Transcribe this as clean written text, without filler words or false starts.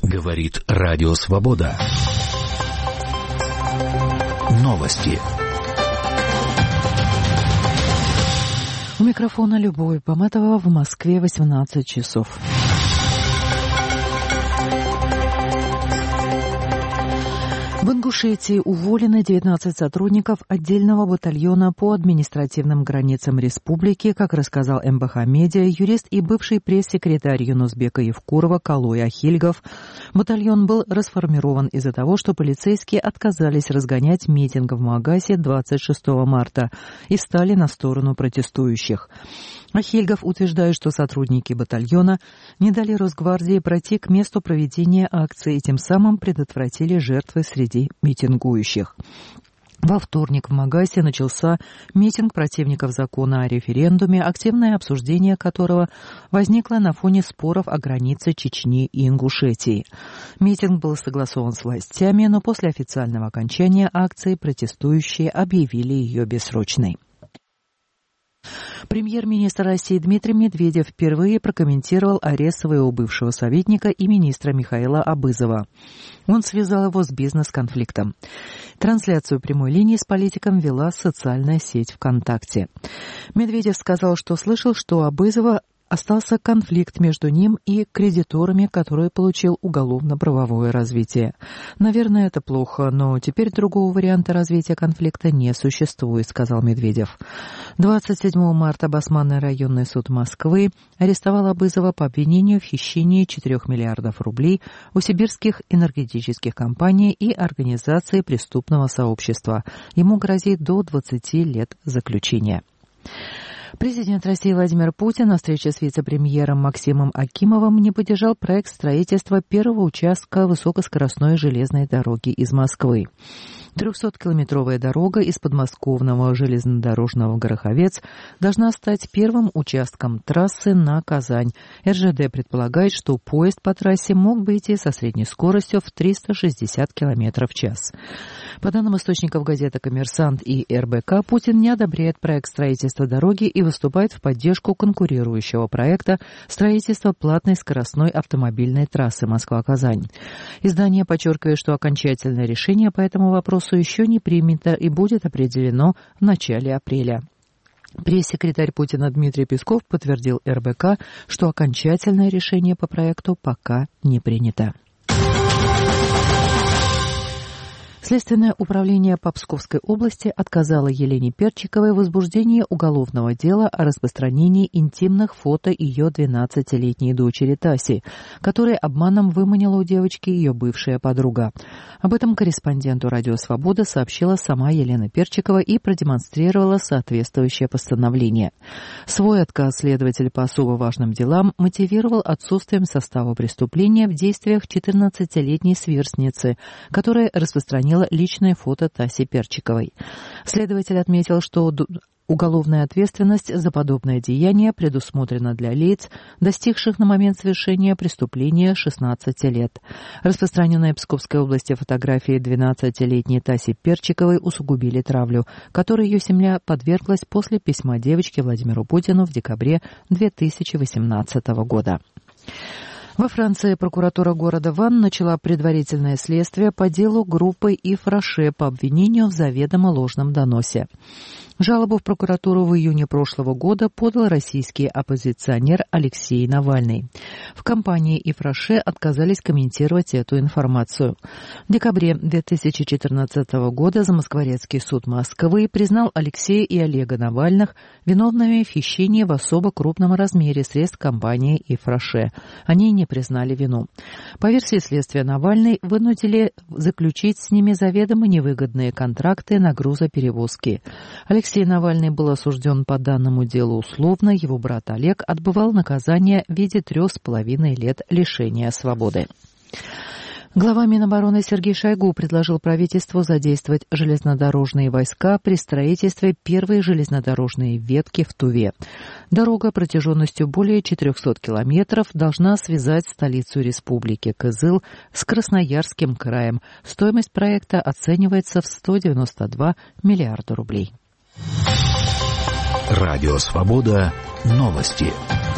Говорит Радио Свобода. Новости. У микрофона Любовь Баматова, в Москве 18 часов. В Ингушетии уволены 19 сотрудников отдельного батальона по административным границам республики, как рассказал МБХ Медиа юрист и бывший пресс-секретарь Юнусбека Евкурова Калой Ахильгов. Батальон был расформирован из-за того, что полицейские отказались разгонять митинг в Магасе 26 марта и стали на сторону протестующих. Ахильгов утверждает, что сотрудники батальона не дали Росгвардии пройти к месту проведения акции и тем самым предотвратили жертвы среди митингующих. Во вторник в Магасе начался митинг противников закона о референдуме, активное обсуждение которого возникло на фоне споров о границе Чечни и Ингушетии. Митинг был согласован с властями, но после официального окончания акции протестующие объявили ее бессрочной. Премьер-министр России Дмитрий Медведев впервые прокомментировал арест своего бывшего советника и министра Михаила Абызова. Он связал его с бизнес-конфликтом. Трансляцию прямой линии с политиком вела социальная сеть ВКонтакте. Медведев сказал, что слышал, что у Абызова остался конфликт между ним и кредиторами, который получил уголовно-правовое развитие. Наверное, это плохо, но теперь другого варианта развития конфликта не существует, сказал Медведев. 27 марта Басманный районный суд Москвы арестовал Абызова по обвинению в хищении 4 миллиардов рублей у сибирских энергетических компаний и организации преступного сообщества. Ему грозит до 20 лет заключения. Президент России Владимир Путин на встрече с вице-премьером Максимом Акимовым не поддержал проект строительства первого участка высокоскоростной железной дороги из Москвы. 300-километровая дорога из подмосковного железнодорожного Гороховец должна стать первым участком трассы на Казань. РЖД предполагает, что поезд по трассе мог бы идти со средней скоростью в 360 км в час. По данным источников газеты «Коммерсант» и РБК, Путин не одобряет проект строительства дороги и выступает в поддержку конкурирующего проекта строительства платной скоростной автомобильной трассы Москва-Казань. Издание подчеркивает, что окончательное решение по этому вопросу еще не принято и будет определено в начале апреля. Пресс-секретарь Путина Дмитрий Песков подтвердил РБК, что окончательное решение по проекту пока не принято. Следственное управление по Псковской области отказало Елене Перчиковой в возбуждении уголовного дела о распространении интимных фото ее 12-летней дочери Таси, которые обманом выманила у девочки ее бывшая подруга. Об этом корреспонденту «Радио Свобода» сообщила сама Елена Перчикова и продемонстрировала соответствующее постановление. Свой отказ следователь по особо важным делам мотивировал отсутствием состава преступления в действиях 14-летней сверстницы, которая распространила личное фото Таси Перчиковой. Следователь отметил, что уголовная ответственность за подобное деяние предусмотрена для лиц, достигших на момент совершения преступления 16 лет. Распространенные в Псковской области фотографии 12-летней Таси Перчиковой усугубили травлю, которой ее семья подверглась после письма девочки Владимиру Путину в декабре 2018 года. Во Франции прокуратура города Ван начала предварительное следствие по делу группы Ив Роше по обвинению в заведомо ложном доносе. Жалобу в прокуратуру в июне прошлого года подал российский оппозиционер Алексей Навальный. В компании Ив Роше отказались комментировать эту информацию. В декабре 2014 года Замоскворецкий суд Москвы признал Алексея и Олега Навальных виновными в хищении в особо крупном размере средств компании Ив Роше. Они не признали вину. По версии следствия, Навальный вынудили заключить с ними заведомо невыгодные контракты на грузоперевозки. Алексей Навальный был осужден по данному делу условно, его брат Олег отбывал наказание в виде 3,5 лет лишения свободы. Глава Минобороны Сергей Шойгу предложил правительству задействовать железнодорожные войска при строительстве первой железнодорожной ветки в Туве. Дорога протяженностью более 400 километров должна связать столицу республики Кызыл с Красноярским краем. Стоимость проекта оценивается в 192 миллиарда рублей. Радио Свобода. Новости.